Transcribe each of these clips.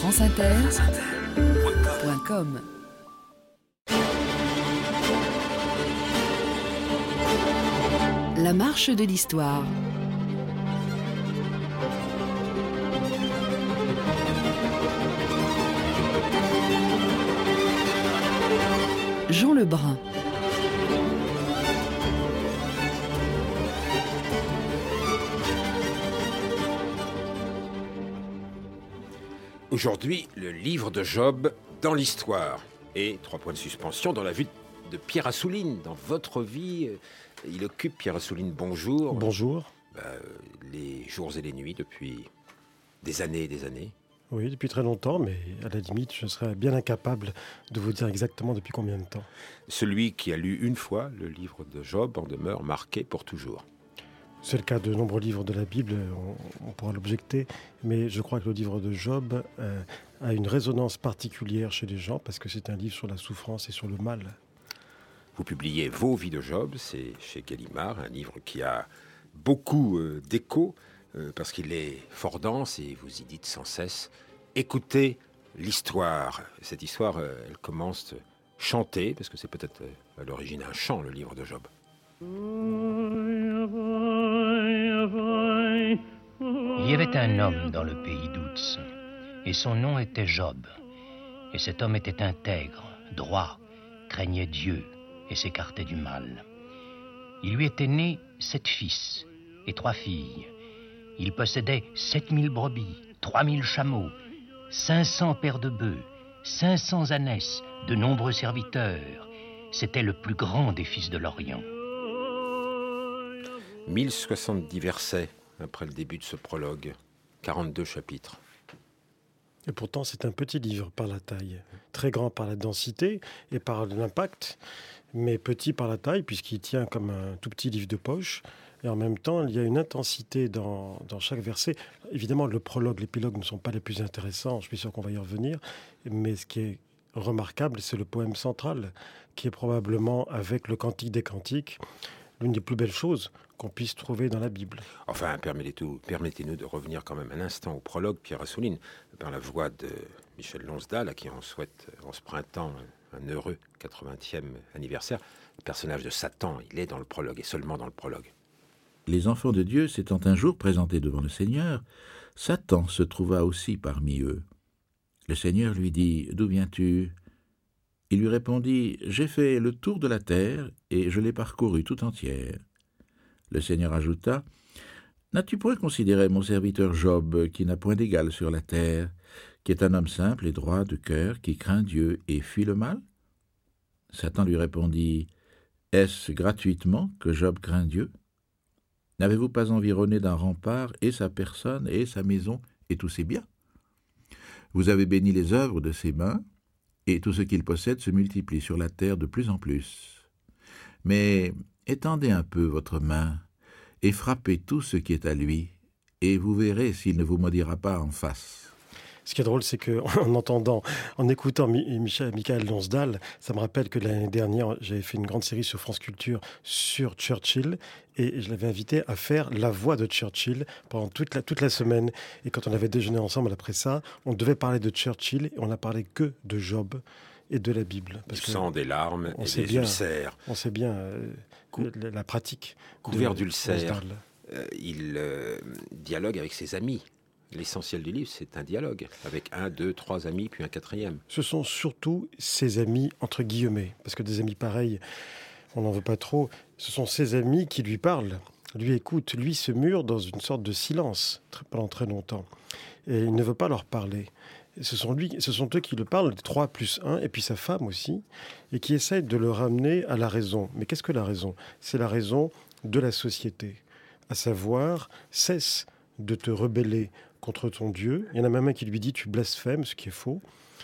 franceinter.com. La marche de l'histoire. Jean Lebrun. Aujourd'hui, le livre de Job dans l'histoire. Et 3 points de suspension dans la vue de Pierre Assouline. Dans votre vie, il occupe, Pierre Assouline, bonjour. Bonjour. Les jours et les nuits depuis des années et des années. Oui, depuis très longtemps, mais à la limite, je serais bien incapable de vous dire exactement depuis combien de temps. Celui qui a lu une fois le livre de Job en demeure marqué pour toujours. C'est le cas de nombreux livres de la Bible, on pourra l'objecter, mais je crois que le livre de Job a une résonance particulière chez les gens parce que c'est un livre sur la souffrance et sur le mal. Vous publiez Vos vies de Job, c'est chez Gallimard, un livre qui a beaucoup d'écho parce qu'il est fort dense et vous y dites sans cesse « Écoutez l'histoire ». Cette histoire, elle commence chantée, parce que c'est peut-être à l'origine un chant, le livre de Job. Il y avait un homme dans le pays d'Outs, et son nom était Job. Et cet homme était intègre, droit, craignait Dieu et s'écartait du mal. Il lui était né 7 fils et 3 filles. Il possédait 7000 brebis, 3000 chameaux, 500 paires de bœufs, 500 ânesses, de nombreux serviteurs. C'était le plus grand des fils de l'Orient. 1070 versets après le début de ce prologue, 42 chapitres. Et pourtant, c'est un petit livre par la taille, très grand par la densité et par l'impact, mais petit par la taille puisqu'il tient comme un tout petit livre de poche. Et en même temps, il y a une intensité dans chaque verset. Évidemment, le prologue, l'épilogue ne sont pas les plus intéressants, je suis sûr qu'on va y revenir, mais ce qui est remarquable, c'est le poème central, qui est probablement, avec le Cantique des Cantiques, l'une des plus belles choses qu'on puisse trouver dans la Bible. Enfin, permettez-nous de revenir quand même un instant au prologue, Pierre Assouline, par la voix de Michel Lonsdal, à qui on souhaite en ce printemps un heureux 80e anniversaire. Le personnage de Satan, il est dans le prologue, et seulement dans le prologue. Les enfants de Dieu s'étant un jour présentés devant le Seigneur, Satan se trouva aussi parmi eux. Le Seigneur lui dit « D'où viens-tu » Il lui répondit « J'ai fait le tour de la terre et je l'ai parcourue tout entière. » Le Seigneur ajouta « N'as-tu point considéré mon serviteur Job, qui n'a point d'égal sur la terre, qui est un homme simple et droit de cœur, qui craint Dieu et fuit le mal ?» Satan lui répondit « Est-ce gratuitement que Job craint Dieu ? N'avez-vous pas environné d'un rempart et sa personne et sa maison et tous ses biens ? Vous avez béni les œuvres de ses mains, et tout ce qu'il possède se multiplie sur la terre de plus en plus. Mais étendez un peu votre main et frappez tout ce qui est à lui, et vous verrez s'il ne vous maudira pas en face. » Ce qui est drôle, c'est en écoutant Michael Lonsdal, ça me rappelle que l'année dernière, j'avais fait une grande série sur France Culture sur Churchill, et je l'avais invité à faire la voix de Churchill pendant toute la semaine. Et quand on avait déjeuné ensemble après ça, on devait parler de Churchill, et on n'a parlé que de Job et de la Bible. Parce du sang, des larmes et des ulcères. On sait bien la pratique. Couvert d'ulcères, il dialogue avec ses amis. L'essentiel du livre, c'est un dialogue avec 1, 2, 3 amis, puis un 4e. Ce sont surtout ses amis, entre guillemets, parce que des amis pareils, on n'en veut pas trop. Ce sont ses amis qui lui parlent, lui écoutent, lui se mure dans une sorte de silence pendant très longtemps. Et il ne veut pas leur parler. Ce sont eux qui le parlent, 3 plus 1, et puis sa femme aussi, et qui essayent de le ramener à la raison. Mais qu'est-ce que la raison ? C'est la raison de la société. À savoir, cesse de te rebeller contre ton Dieu. Il y en a même un qui lui dit « tu blasphèmes », ce qui est faux,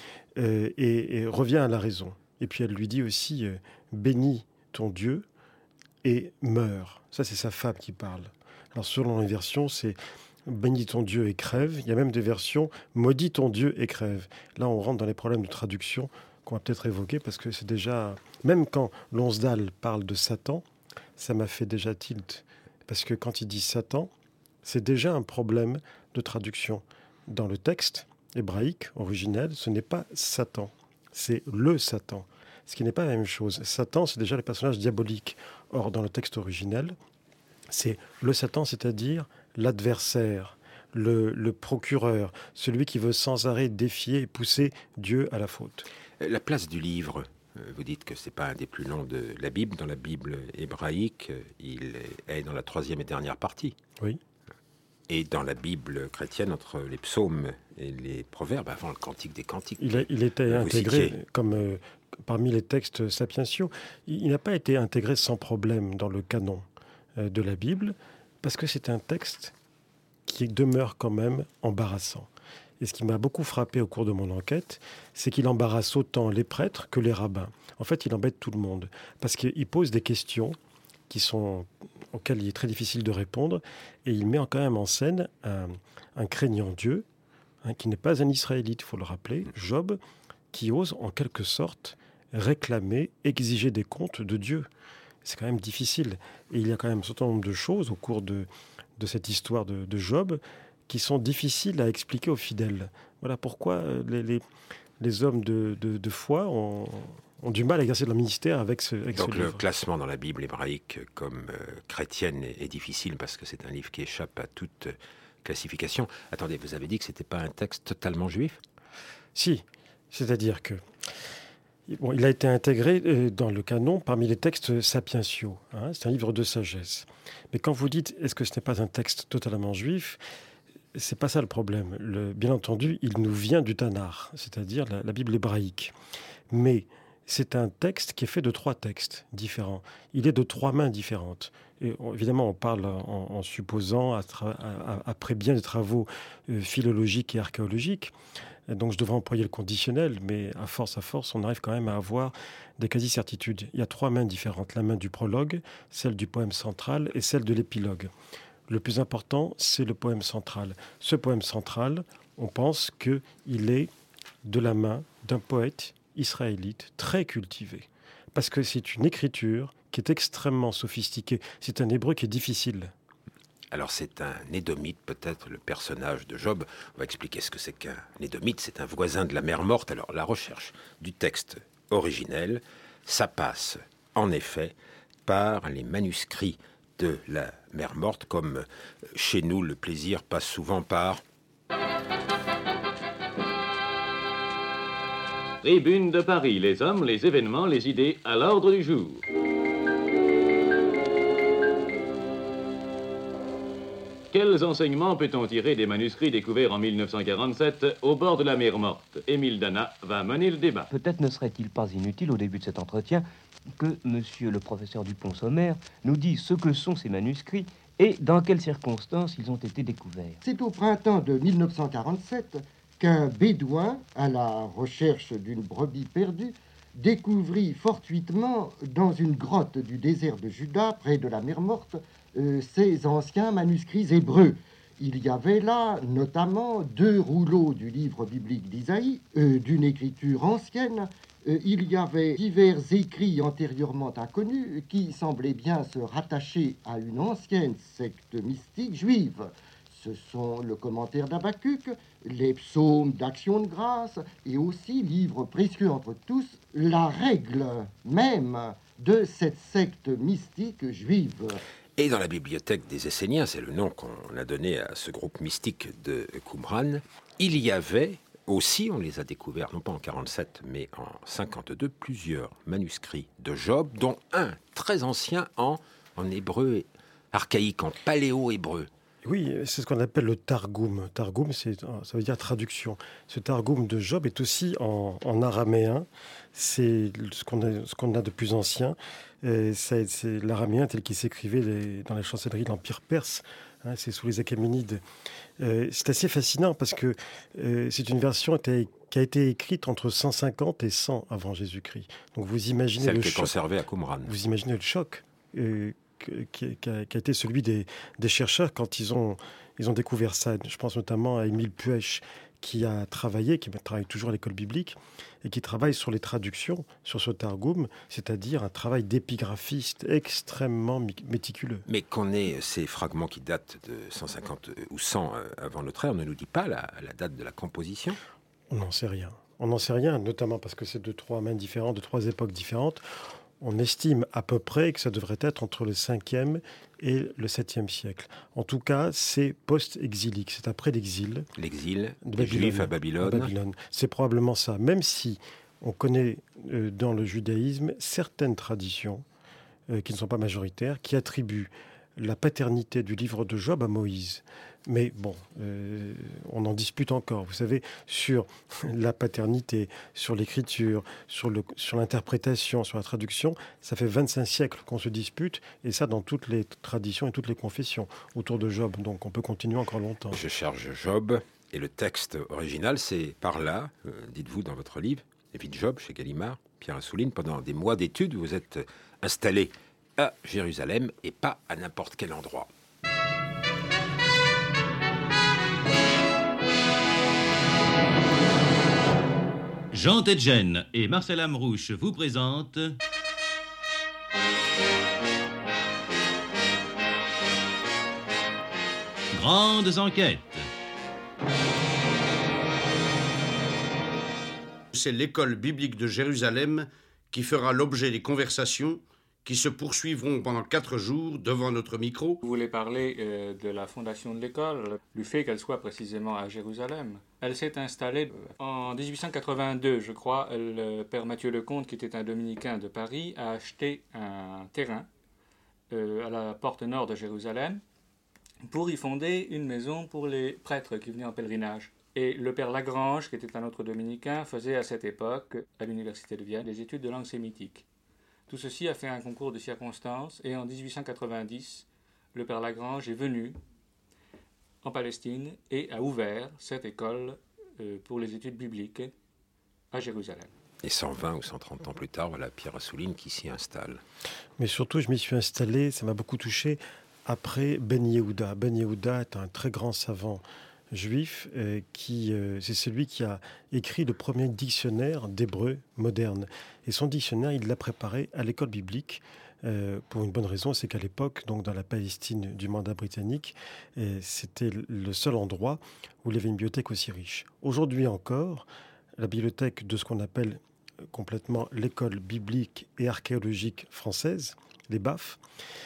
et reviens à la raison. Et puis elle lui dit aussi « bénis ton Dieu et meurs ». Ça, c'est sa femme qui parle. Alors selon les versions, c'est « bénis ton Dieu et crève ». Il y a même des versions « maudis ton Dieu et crève ». Là, on rentre dans les problèmes de traduction qu'on va peut-être évoquer, parce que c'est déjà... Même quand Lonsdal parle de Satan, ça m'a fait déjà tilt. Parce que quand il dit Satan, c'est déjà un problème de traduction. Dans le texte, hébraïque originel, ce n'est pas Satan, c'est le Satan, ce qui n'est pas la même chose. Satan, c'est déjà le personnage diabolique. Or, dans le texte originel, c'est le Satan, c'est-à-dire l'adversaire, le procureur, celui qui veut sans arrêt défier et pousser Dieu à la faute. La place du livre, vous dites que ce n'est pas un des plus longs de la Bible. Dans la Bible hébraïque, il est dans la 3e et dernière partie. Oui. Et dans la Bible chrétienne, entre les psaumes et les proverbes, avant le cantique des cantiques. Il était intégré comme parmi les textes sapientiaux. Il n'a pas été intégré sans problème dans le canon de la Bible, parce que c'est un texte qui demeure quand même embarrassant. Et ce qui m'a beaucoup frappé au cours de mon enquête, c'est qu'il embarrasse autant les prêtres que les rabbins. En fait, il embête tout le monde, parce qu'il pose des questions auxquelles il est très difficile de répondre, et il met quand même en scène un craignant Dieu, qui n'est pas un Israélite, il faut le rappeler, Job, qui ose en quelque sorte réclamer, exiger des comptes de Dieu. C'est quand même difficile. Et il y a quand même un certain nombre de choses au cours de cette histoire de Job qui sont difficiles à expliquer aux fidèles. Voilà pourquoi les hommes de foi ont du mal à exercer leur ministère avec ce livre. Donc le classement dans la Bible hébraïque comme chrétienne est difficile parce que c'est un livre qui échappe à toute classification. Attendez, vous avez dit que ce n'était pas un texte totalement juif ? Si, c'est-à-dire que il a été intégré dans le canon parmi les textes sapientiaux. C'est un livre de sagesse. Mais quand vous dites est-ce que ce n'est pas un texte totalement juif, c'est pas ça le problème. Bien entendu, il nous vient du Tanakh, c'est-à-dire la Bible hébraïque. Mais c'est un texte qui est fait de 3 textes différents. Il est de 3 mains différentes. Et évidemment, on parle en supposant, après bien des travaux philologiques et archéologiques. Donc je devrais employer le conditionnel, mais à force, on arrive quand même à avoir des quasi-certitudes. Il y a 3 mains différentes. La main du prologue, celle du poème central et celle de l'épilogue. Le plus important, c'est le poème central. Ce poème central, on pense qu'il est de la main d'un poète israélite très cultivé. Parce que c'est une écriture qui est extrêmement sophistiquée. C'est un hébreu qui est difficile. Alors c'est un édomite, peut-être le personnage de Job. On va expliquer ce que c'est qu'un édomite. C'est un voisin de la mer morte. Alors la recherche du texte originel, ça passe en effet par les manuscrits de la mer morte, comme chez nous le plaisir passe souvent par... Tribune de Paris, les hommes, les événements, les idées à l'ordre du jour. Quels enseignements peut-on tirer des manuscrits découverts en 1947 au bord de la mer Morte? Émile Dana va mener le débat. Peut-être ne serait-il pas inutile au début de cet entretien que monsieur le professeur Dupont-Sommer nous dise ce que sont ces manuscrits et dans quelles circonstances ils ont été découverts. C'est au printemps de 1947 qu'un bédouin, à la recherche d'une brebis perdue, découvrit fortuitement dans une grotte du désert de Juda, près de la mer Morte, ces anciens manuscrits hébreux. Il y avait là notamment 2 rouleaux du livre biblique d'Isaïe, d'une écriture ancienne. Il y avait divers écrits antérieurement inconnus qui semblaient bien se rattacher à une ancienne secte mystique juive. Ce sont le commentaire d'Habakkuk, les psaumes d'action de grâce et aussi, livre précieux entre tous, la règle même de cette secte mystique juive. Et dans la bibliothèque des Esséniens, c'est le nom qu'on a donné à ce groupe mystique de Qumran, il y avait aussi, on les a découverts non pas en 47 mais en 52, plusieurs manuscrits de Job, dont un très ancien en hébreu archaïque, en paléo-hébreu. Oui, c'est ce qu'on appelle le Targum. Targum, ça veut dire traduction. Ce Targum de Job est aussi en araméen. C'est ce qu'on a de plus ancien. C'est l'araméen tel qu'il s'écrivait dans les chancelleries de l'Empire perse. C'est sous les Achéménides. C'est assez fascinant parce que c'est une version qui a été écrite entre 150 et 100 avant Jésus-Christ. Donc vous imaginez celle le qui est choc. conservée à Qumran. Vous imaginez le choc qui a été celui des chercheurs quand ils ont découvert ça. Je pense notamment à Émile Puech, qui travaille toujours à l'école biblique, et qui travaille sur les traductions, sur ce Targum, c'est-à-dire un travail d'épigraphiste extrêmement méticuleux. Mais qu'on ait ces fragments qui datent de 150 ou 100 avant notre ère ne nous dit pas la date de la composition? On n'en sait rien. On n'en sait rien, notamment parce que c'est de 3 mains différentes, de 3 époques différentes. On estime à peu près que ça devrait être entre le 5e et le 7e siècle. En tout cas, c'est post-exilique, c'est après l'exil. L'exil des Juifs à Babylone. C'est probablement ça, même si on connaît dans le judaïsme certaines traditions qui ne sont pas majoritaires, qui attribuent la paternité du livre de Job à Moïse. Mais bon, on en dispute encore. Vous savez, sur la paternité, sur l'écriture, sur l'interprétation, sur la traduction, ça fait 25 siècles qu'on se dispute, et ça dans toutes les traditions et toutes les confessions autour de Job. Donc on peut continuer encore longtemps. Je cherche Job, et le texte original, c'est par là, dites-vous dans votre livre, Les vies de Job, chez Gallimard, Pierre Assouline. Pendant des mois d'études, vous êtes installé à Jérusalem, et pas à n'importe quel endroit. Jean Tedjen et Marcel Amrouche vous présentent Grandes enquêtes. C'est l'école biblique de Jérusalem qui fera l'objet des conversations qui se poursuivront pendant 4 jours devant notre micro. Vous voulez parler de la fondation de l'école, du fait qu'elle soit précisément à Jérusalem. Elle s'est installée en 1882, je crois. Le père Mathieu Lecomte, qui était un dominicain de Paris, a acheté un terrain à la porte nord de Jérusalem pour y fonder une maison pour les prêtres qui venaient en pèlerinage. Et le père Lagrange, qui était un autre dominicain, faisait à cette époque, à l'université de Vienne, des études de langue sémitique. Tout ceci a fait un concours de circonstances, et en 1890, le père Lagrange est venu en Palestine et a ouvert cette école pour les études bibliques à Jérusalem. Et 120 ou 130 ans plus tard, voilà Pierre Assouline qui s'y installe. Mais surtout, je m'y suis installé, ça m'a beaucoup touché, après Ben Yehuda. Ben Yehuda est un très grand savant juif, c'est celui qui a écrit le premier dictionnaire d'hébreu moderne. Et son dictionnaire, il l'a préparé à l'école biblique, pour une bonne raison, c'est qu'à l'époque, donc dans la Palestine du mandat britannique, c'était le seul endroit où il y avait une bibliothèque aussi riche. Aujourd'hui encore, la bibliothèque de ce qu'on appelle complètement l'école biblique et archéologique française, les BAF,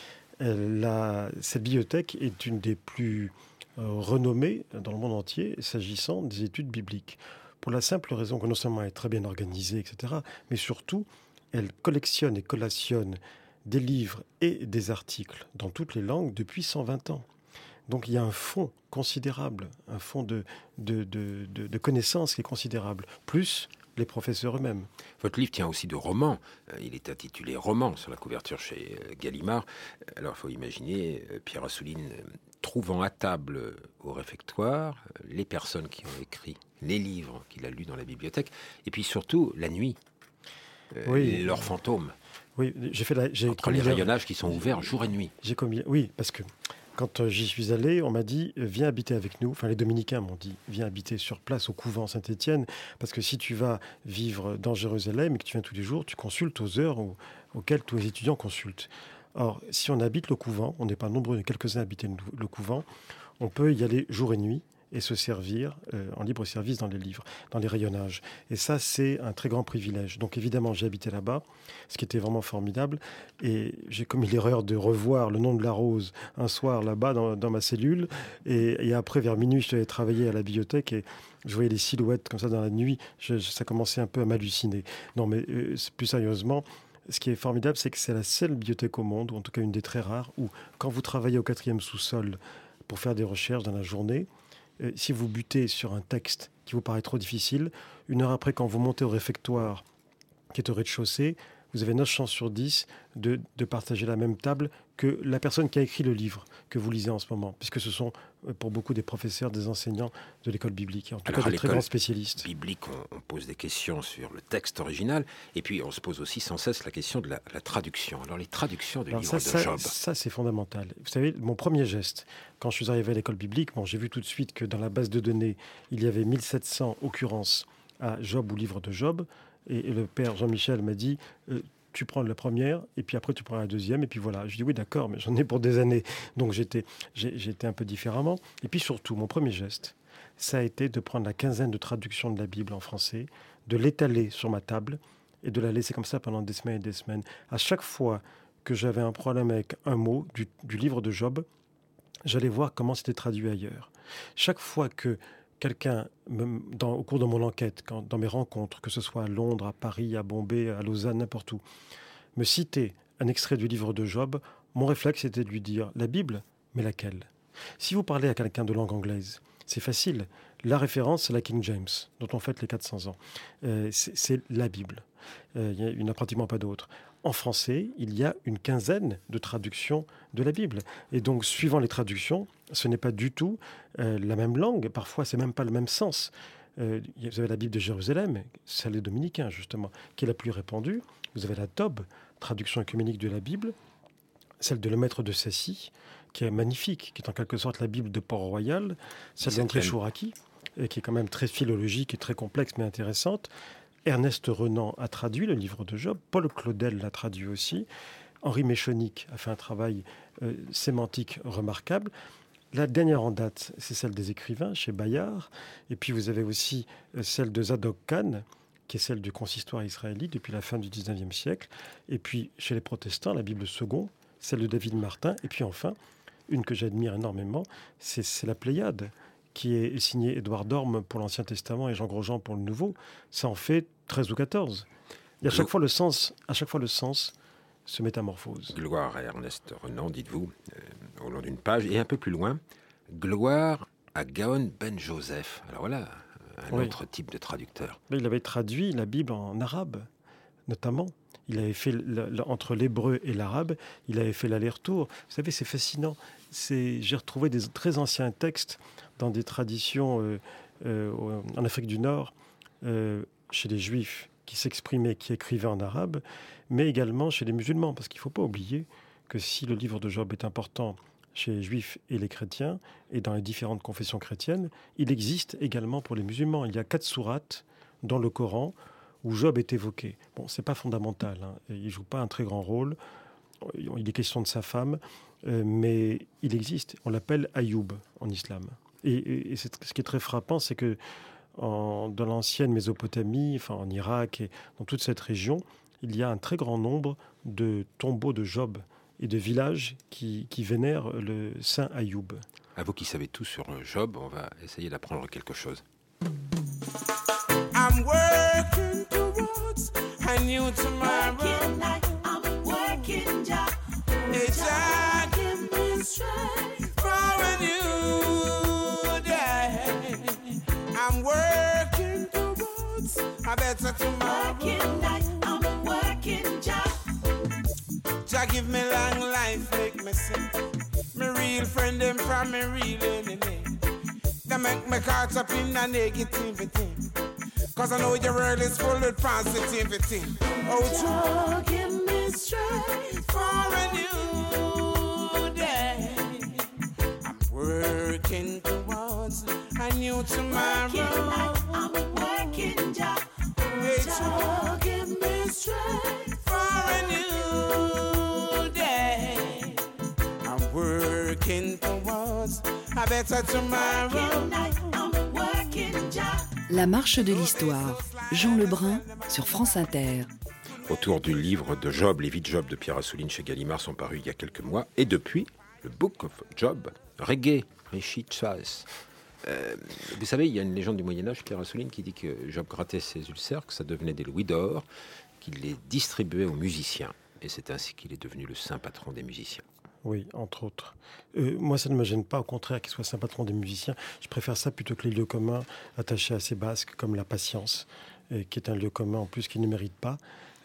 cette bibliothèque est une des plus renommée dans le monde entier s'agissant des études bibliques. Pour la simple raison que non seulement elle est très bien organisée, etc., mais surtout, elle collectionne et collationne des livres et des articles dans toutes les langues depuis 120 ans. Donc il y a un fonds considérable, un fonds de connaissances qui est considérable, plus les professeurs eux-mêmes. Votre livre tient aussi de romans. Il est intitulé « Roman » sur la couverture chez Gallimard. Alors il faut imaginer Pierre Assouline trouvant à table au réfectoire les personnes qui ont écrit les livres qu'il a lus dans la bibliothèque, et puis surtout la nuit, leurs fantômes. Oui, entre les rayonnages qui sont ouverts jour et nuit. Oui, parce que quand j'y suis allé, on m'a dit « viens habiter avec nous ». Enfin, les dominicains m'ont dit « viens habiter sur place au couvent Saint-Étienne ». Parce que si tu vas vivre dans Jérusalem et que tu viens tous les jours, tu consultes aux heures auxquelles tous les étudiants consultent. Or, si on habite le couvent, on n'est pas nombreux, il y a quelques-uns à habiter le couvent, on peut y aller jour et nuit et se servir en libre service dans les livres, dans les rayonnages. Et ça, c'est un très grand privilège. Donc évidemment, j'ai habité là-bas, ce qui était vraiment formidable. Et j'ai commis l'erreur de revoir Le Nom de la Rose un soir là-bas dans ma cellule. Et après, vers minuit, je devais travailler à la bibliothèque et je voyais les silhouettes comme ça dans la nuit. Ça commençait un peu à m'halluciner. Non, mais plus sérieusement, ce qui est formidable, c'est que c'est la seule bibliothèque au monde, ou en tout cas une des très rares, où quand vous travaillez au 4e sous-sol pour faire des recherches dans la journée, si vous butez sur un texte qui vous paraît trop difficile, 1 heure après, quand vous montez au réfectoire, qui est au rez-de-chaussée, vous avez 9 chances sur 10 de partager la même table que la personne qui a écrit le livre que vous lisez en ce moment, puisque ce sont pour beaucoup des professeurs, des enseignants de l'école biblique, en tout cas des très grands spécialistes. Biblique, on pose des questions sur le texte original, et puis on se pose aussi sans cesse la question de la traduction. Alors les traductions du livre de Job. Ça, c'est fondamental. Vous savez, mon premier geste, quand je suis arrivé à l'école biblique, j'ai vu tout de suite que dans la base de données, il y avait 1700 occurrences à Job ou livre de Job, et le père Jean-Michel m'a dit tu prends la première, et puis après tu prends la deuxième, et puis voilà. Je dis oui, d'accord, mais j'en ai pour des années. Donc j'étais un peu différemment. Et puis surtout, mon premier geste, ça a été de prendre la quinzaine de traductions de la Bible en français, de l'étaler sur ma table, et de la laisser comme ça pendant des semaines et des semaines. À chaque fois que j'avais un problème avec un mot du livre de Job, j'allais voir comment c'était traduit ailleurs. Chaque fois que quelqu'un, au cours de mon enquête, dans mes rencontres, que ce soit à Londres, à Paris, à Bombay, à Lausanne, n'importe où, me citait un extrait du livre de Job, mon réflexe était de lui dire « la Bible, mais laquelle ?» Si vous parlez à quelqu'un de langue anglaise, c'est facile. La référence, c'est la King James, dont on fête les 400 ans. C'est la Bible. Il n'y en a pratiquement pas d'autres. En français, il y a une quinzaine de traductions de la Bible. Et donc, suivant les traductions, ce n'est pas du tout la même langue. Parfois, c'est même pas le même sens. Vous avez la Bible de Jérusalem, celle des Dominicains, justement, qui est la plus répandue. Vous avez la Tob, traduction œcuménique de la Bible. Celle de Le Maître de Sassy, qui est magnifique, qui est en quelque sorte la Bible de Port-Royal. Celle d'André Chouraki, qui est quand même très philologique et très complexe, mais intéressante. Ernest Renan a traduit le livre de Job, Paul Claudel l'a traduit aussi, Henri Méchonic a fait un travail sémantique remarquable. La dernière en date, c'est celle des écrivains, chez Bayard, et puis vous avez aussi celle de Zadok Khan, qui est celle du consistoire israélite depuis la fin du 19e siècle, et puis chez les protestants, la Bible second, celle de David Martin, et puis enfin, une que j'admire énormément, c'est la Pléiade, qui est signée Édouard Dorme pour l'Ancien Testament et Jean Grosjean pour le Nouveau. Ça en fait 13 ou 14. Et à chaque fois, le sens se métamorphose. Gloire à Ernest Renan, dites-vous, au long d'une page. Et un peu plus loin, gloire à Gaon Ben Joseph. Alors voilà, un autre type de traducteur. Mais il avait traduit la Bible en arabe, notamment. Il avait fait, entre l'hébreu et l'arabe, il avait fait l'aller-retour. Vous savez, c'est fascinant. J'ai retrouvé des très anciens textes dans des traditions en Afrique du Nord, chez les Juifs qui s'exprimaient, qui écrivaient en arabe, mais également chez les musulmans, parce qu'il ne faut pas oublier que si le livre de Job est important chez les Juifs et les chrétiens, et dans les différentes confessions chrétiennes, il existe également pour les musulmans. Il y a 4 sourates dans le Coran où Job est évoqué. Bon, c'est pas fondamental, hein. Il joue pas un très grand rôle. Il est question de sa femme, mais il existe. On l'appelle Ayoub en islam. Et ce qui est très frappant, c'est que dans l'ancienne Mésopotamie, enfin en Irak et dans toute cette région, il y a un très grand nombre de tombeaux de Job et de villages qui vénèrent le saint Ayoub. À vous qui savez tout sur Job, on va essayer d'apprendre quelque chose. I'm working towards a new tomorrow. I'm working, Jah. Jah, give me strength for a new day. I'm working towards a better tomorrow. I'm working, Jah. Jah, give me long life, make me sing. Me real friend, them from me real enemy. They make me caught up in a negativity. Cause I know your world is full of positivity. Oh, Jah, give me strength for a new day. I'm working towards a new tomorrow. I'm working, Jah. Hey, Jah, give me strength for a new day. I'm working towards a better tomorrow. I'm working, Jah. La marche de l'histoire. Jean Lebrun sur France Inter. Autour du livre de Job, les vies de Job de Pierre Assouline chez Gallimard sont parus il y a quelques mois. Et depuis, le Book of Job, Reggae, Richie Chas. Vous savez, il y a une légende du Moyen-Âge, Pierre Assouline, qui dit que Job grattait ses ulcères, que ça devenait des louis d'or, qu'il les distribuait aux musiciens. Et c'est ainsi qu'il est devenu le saint patron des musiciens. Oui, entre autres. Moi, ça ne me gêne pas, au contraire, qu'il soit saint patron des musiciens. Je préfère ça plutôt que les lieux communs attachés à ces basques, comme la patience, qui est un lieu commun en plus qui ne mérite pas.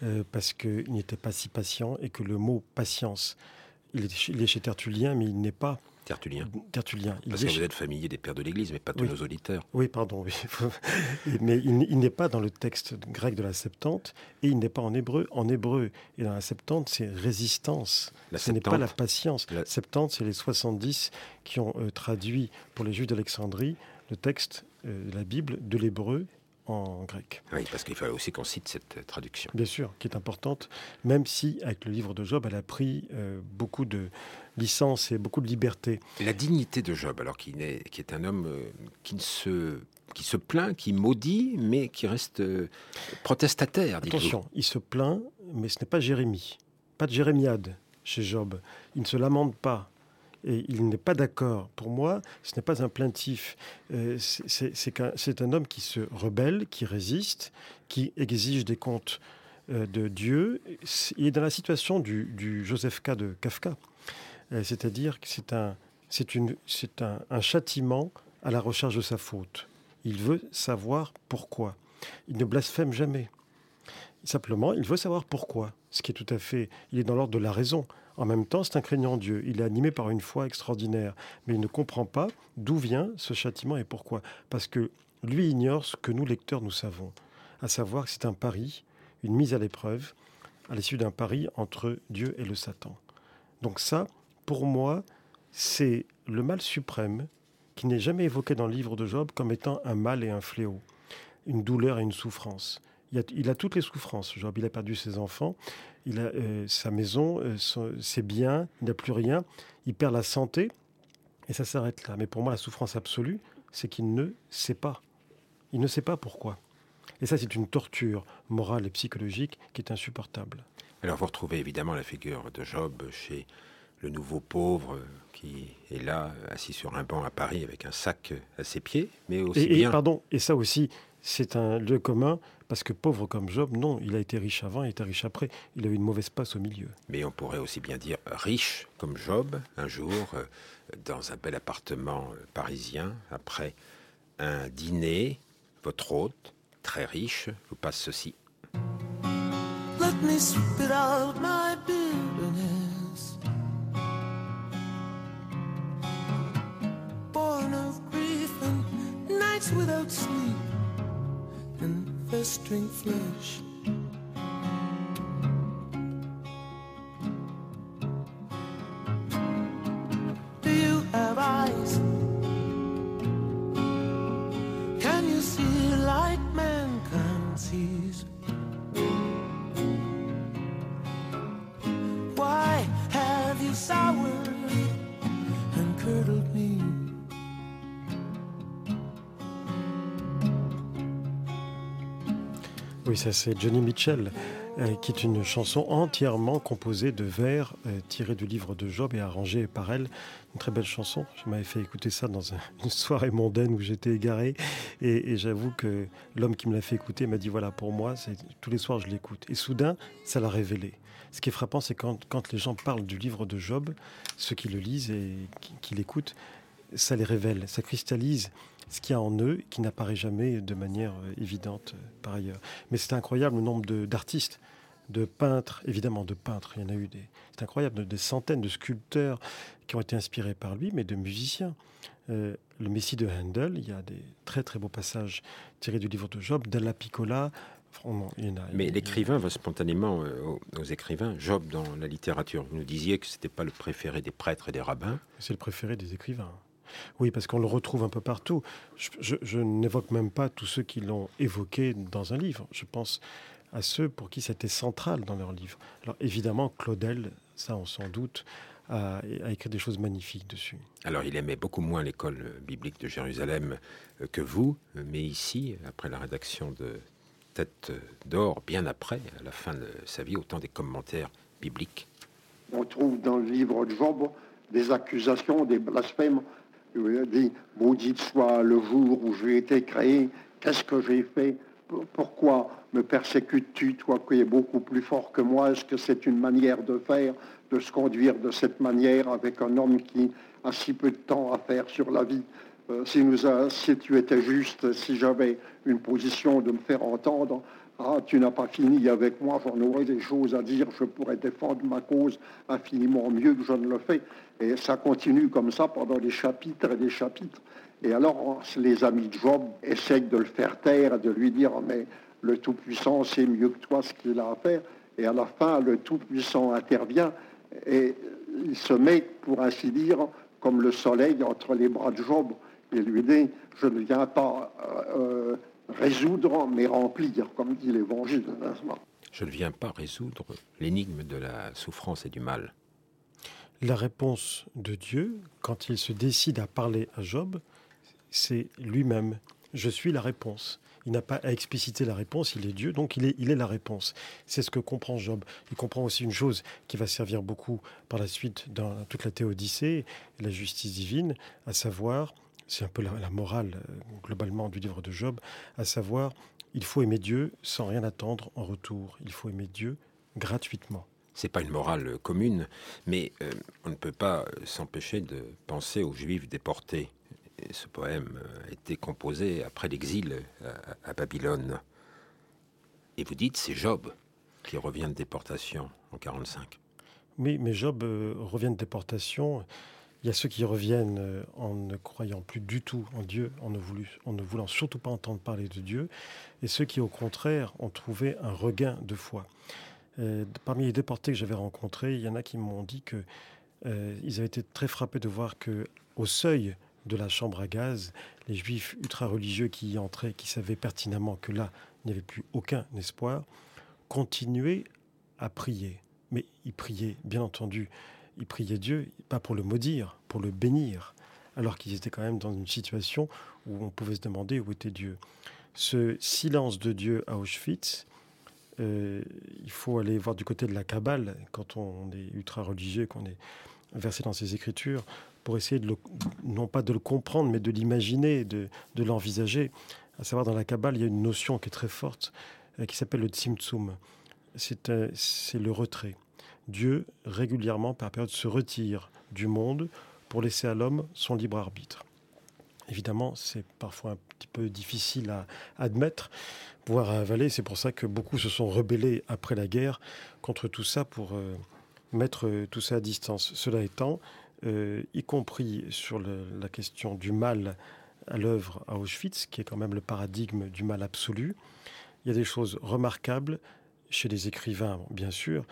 parce qu'il n'était pas si patient et que le mot patience, il est chez Tertullien, mais il n'est pas Tertullien. Il Parce que vous êtes familier des pères de l'Église, mais pas tous nos auditeurs. Oui, pardon. Oui. Mais il n'est pas dans le texte grec de la Septante et il n'est pas en hébreu. En hébreu et dans la Septante, c'est résistance. Ce n'est pas la patience. La Septante, c'est les 70 qui ont traduit pour les Juifs d'Alexandrie le texte de la Bible de l'hébreu en grec. Oui, parce qu'il fallait aussi qu'on cite cette traduction. Bien sûr, qui est importante, même si, avec le livre de Job, elle a pris beaucoup de licence et beaucoup de liberté. La dignité de Job, alors qui est un homme qui se plaint, qui maudit, mais qui reste protestataire, dites-vous. Attention, il se plaint, mais ce n'est pas Jérémie. Pas de jérémiade chez Job. Il ne se lamente pas. Et il n'est pas d'accord. Pour moi, ce n'est pas un plaintif. C'est un homme qui se rebelle, qui résiste, qui exige des comptes de Dieu. Il est dans la situation du Joseph K. de Kafka. C'est-à-dire que c'est un châtiment à la recherche de sa faute. Il veut savoir pourquoi. Il ne blasphème jamais. Simplement, il veut savoir pourquoi. Ce qui est tout à fait... Il est dans l'ordre de la raison. En même temps, c'est un craignant Dieu. Il est animé par une foi extraordinaire. Mais il ne comprend pas d'où vient ce châtiment et pourquoi. Parce que lui ignore ce que nous, lecteurs, nous savons. À savoir que c'est un pari, une mise à l'épreuve, à l'issue d'un pari entre Dieu et le Satan. Donc ça, pour moi, c'est le mal suprême qui n'est jamais évoqué dans le livre de Job comme étant un mal et un fléau, une douleur et une souffrance. Il a toutes les souffrances. Job, il a perdu ses enfants, il a sa maison, ses biens, il n'a plus rien. Il perd la santé et ça s'arrête là. Mais pour moi, la souffrance absolue, c'est qu'il ne sait pas. Il ne sait pas pourquoi. Et ça, c'est une torture morale et psychologique qui est insupportable. Alors, vous retrouvez évidemment la figure de Job chez le nouveau pauvre qui est là, assis sur un banc à Paris avec un sac à ses pieds, mais aussi Et ça aussi, c'est un lieu commun, parce que pauvre comme Job, non, il a été riche avant, il était riche après. Il a eu une mauvaise passe au milieu. Mais on pourrait aussi bien dire riche comme Job, un jour, dans un bel appartement parisien, après un dîner, votre hôte, très riche, vous passe ceci. Let me spit out my bitterness, born of grief and nights without sleep and festering flesh. Do you have eyes? Can you see like mankind sees? Why have you soured and curdled me? Oui, ça c'est Johnny Mitchell, qui est une chanson entièrement composée de vers tirés du livre de Job et arrangée par elle. Une très belle chanson. Je m'avais fait écouter ça dans une soirée mondaine où j'étais égaré. Et j'avoue que l'homme qui me l'a fait écouter m'a dit, voilà, pour moi, tous les soirs je l'écoute. Et soudain, ça l'a révélé. Ce qui est frappant, c'est quand les gens parlent du livre de Job, ceux qui le lisent et qui l'écoutent, ça les révèle, ça cristallise ce qu'il y a en eux, qui n'apparaît jamais de manière évidente par ailleurs. Mais c'est incroyable le nombre d'artistes, de peintres, évidemment de peintres, il y en a eu c'est incroyable, des centaines de sculpteurs qui ont été inspirés par lui, mais de musiciens. Le Messie de Handel, il y a des très très beaux passages tirés du livre de Job, Della Piccola. Mais l'écrivain va spontanément aux écrivains. Job, dans la littérature, vous nous disiez que ce n'était pas le préféré des prêtres et des rabbins. C'est le préféré des écrivains. Oui, parce qu'on le retrouve un peu partout. Je n'évoque même pas tous ceux qui l'ont évoqué dans un livre. Je pense à ceux pour qui c'était central dans leur livre. Alors évidemment, Claudel, ça on s'en doute, a écrit des choses magnifiques dessus. Alors il aimait beaucoup moins l'école biblique de Jérusalem que vous, mais ici, après la rédaction de Tête d'or, bien après, à la fin de sa vie, autant des commentaires bibliques. On trouve dans le livre de Job des accusations, des blasphèmes. Il dit, maudit soit le jour où j'ai été créé, qu'est-ce que j'ai fait? Pourquoi me persécutes-tu, toi qui es beaucoup plus fort que moi? Est-ce que c'est une manière de faire, de se conduire de cette manière avec un homme qui a si peu de temps à faire sur la vie? si tu étais juste, si j'avais une position de me faire entendre, tu n'as pas fini avec moi, j'en aurais des choses à dire, je pourrais défendre ma cause infiniment mieux que je ne le fais. Et ça continue comme ça pendant des chapitres et des chapitres. Et alors, les amis de Job essayent de le faire taire, de lui dire, mais le Tout-Puissant sait mieux que toi ce qu'il a à faire. Et à la fin, le Tout-Puissant intervient et il se met, pour ainsi dire, comme le soleil entre les bras de Job. Et lui dit, je ne viens pas résoudre, mais remplir, comme dit l'Évangile. Je ne viens pas résoudre l'énigme de la souffrance et du mal. La réponse de Dieu, quand il se décide à parler à Job, c'est lui-même. Je suis la réponse. Il n'a pas à expliciter la réponse, il est Dieu, donc il est la réponse. C'est ce que comprend Job. Il comprend aussi une chose qui va servir beaucoup par la suite dans toute la théodicée, la justice divine, à savoir, c'est un peu la morale globalement du livre de Job, à savoir, il faut aimer Dieu sans rien attendre en retour. Il faut aimer Dieu gratuitement. C'est pas une morale commune, mais on ne peut pas s'empêcher de penser aux Juifs déportés. Et ce poème a été composé après l'exil à Babylone. Et vous dites, c'est Job qui revient de déportation en 1945. Oui, mais Job revient de déportation. Il y a ceux qui reviennent en ne croyant plus du tout en Dieu, en ne voulant surtout pas entendre parler de Dieu, et ceux qui, au contraire, ont trouvé un regain de foi. Parmi les déportés que j'avais rencontrés, il y en a qui m'ont dit qu'ils avaient été très frappés de voir qu'au seuil de la chambre à gaz, les juifs ultra-religieux qui y entraient, qui savaient pertinemment que là, il n'y avait plus aucun espoir, continuaient à prier. Mais ils priaient, bien entendu, ils priaient Dieu, pas pour le maudire, pour le bénir, alors qu'ils étaient quand même dans une situation où on pouvait se demander où était Dieu. Ce silence de Dieu à Auschwitz, il faut aller voir du côté de la Kabbale, quand on est ultra-religieux, qu'on est versé dans ses écritures, pour essayer non pas de le comprendre, mais de l'imaginer, de l'envisager. À savoir, dans la Kabbale, il y a une notion qui est très forte, qui s'appelle le tzimtzum. C'est le retrait. Dieu, régulièrement, par période, se retire du monde pour laisser à l'homme son libre arbitre. Évidemment, c'est parfois un petit peu difficile à admettre, voire à avaler. C'est pour ça que beaucoup se sont rebellés après la guerre contre tout ça pour mettre tout ça à distance. Cela étant, y compris sur la question du mal à l'œuvre à Auschwitz, qui est quand même le paradigme du mal absolu, il y a des choses remarquables chez les écrivains, bien sûr,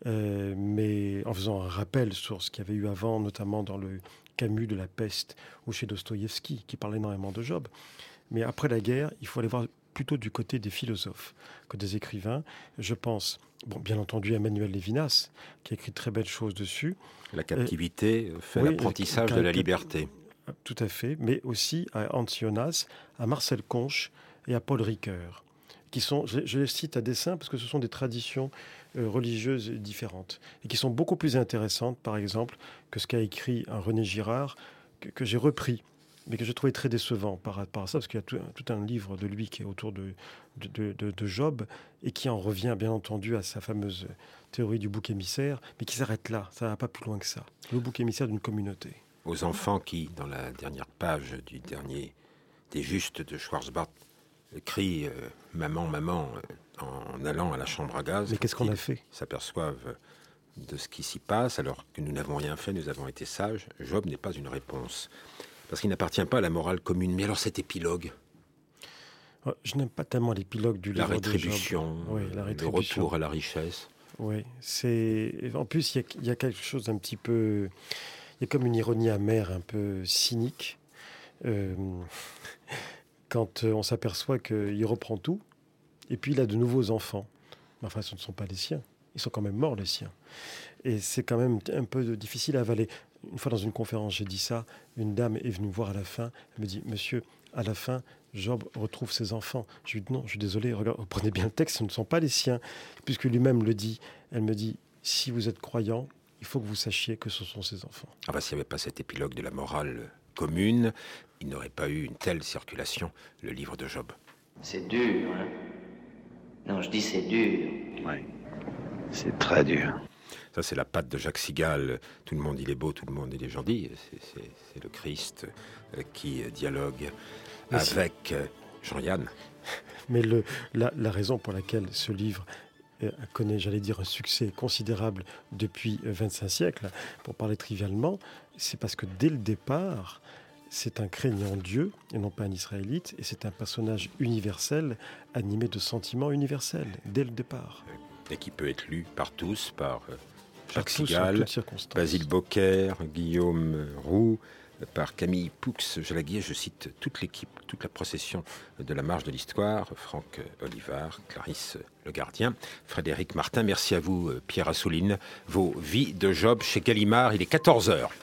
mais en faisant un rappel sur ce qu'il y avait eu avant, notamment dans le Camus de la peste ou chez Dostoïevski, qui parle énormément de Job. Mais après la guerre, il faut aller voir plutôt du côté des philosophes que des écrivains. Je pense, bien entendu, à Emmanuel Lévinas, qui a écrit de très belles choses dessus. La captivité fait l'apprentissage de la liberté. Tout à fait, mais aussi à Hans Jonas, à Marcel Conche et à Paul Ricoeur, qui sont, je les cite à dessein parce que ce sont des traditions religieuses différentes et qui sont beaucoup plus intéressantes, par exemple, que ce qu'a écrit un René Girard, que j'ai repris, mais que je trouvais très décevant par rapport à ça, parce qu'il y a tout un livre de lui qui est autour de Job et qui en revient, bien entendu, à sa fameuse théorie du bouc émissaire, mais qui s'arrête là, ça ne va pas plus loin que ça. Le bouc émissaire d'une communauté. Aux enfants qui, dans la dernière page du dernier des Justes de Schwarzbart, crient maman, maman, en allant à la chambre à gaz. Mais qu'est-ce qu'on a fait ? Ils s'aperçoivent de ce qui s'y passe, alors que nous n'avons rien fait, nous avons été sages. Job n'est pas une réponse, parce qu'il n'appartient pas à la morale commune. Mais alors cet épilogue ? Je n'aime pas tellement l'épilogue du livre de Job. Oui, la rétribution, le retour à la richesse. Oui, en plus, il y a quelque chose d'un petit peu... Il y a comme une ironie amère, un peu cynique, quand on s'aperçoit qu'il reprend tout, et puis il a de nouveaux enfants. Enfin, ce ne sont pas les siens. Ils sont quand même morts, les siens. Et c'est quand même un peu difficile à avaler. Une fois dans une conférence, j'ai dit ça. Une dame est venue me voir à la fin. Elle me dit, monsieur, à la fin, Job retrouve ses enfants. Je lui dis, non, je suis désolé, reprenez bien le texte, ce ne sont pas les siens. Puisque lui-même le dit. Elle me dit, si vous êtes croyant, il faut que vous sachiez que ce sont ses enfants. Ah bah, s'il n'y avait pas cet épilogue de la morale commune, il n'aurait pas eu une telle circulation, le livre de Job. C'est dur, hein ? Non, je dis c'est dur. Oui, c'est très dur. Ça, c'est la patte de Jacques Sigal. Tout le monde, il est beau, tout le monde, il est gentil. C'est le Christ qui dialogue avec Jean-Yann. Mais la raison pour laquelle ce livre connaît, j'allais dire, un succès considérable depuis 25 siècles, pour parler trivialement, c'est parce que dès le départ, c'est un craignant Dieu, et non pas un Israélite, et c'est un personnage universel, animé de sentiments universels, dès le départ. Et qui peut être lu par tous, par Jacques tous, Sigal, en toutes circonstances. Basile Bocquer, Guillaume Roux, par Camille Poux-Jalaguier. Je cite toute l'équipe, toute la procession de la Marche de l'Histoire, Franck Olivard, Clarisse Le Gardien, Frédéric Martin. Merci à vous, Pierre Assouline. Vos vies de Job chez Gallimard, il est 14h.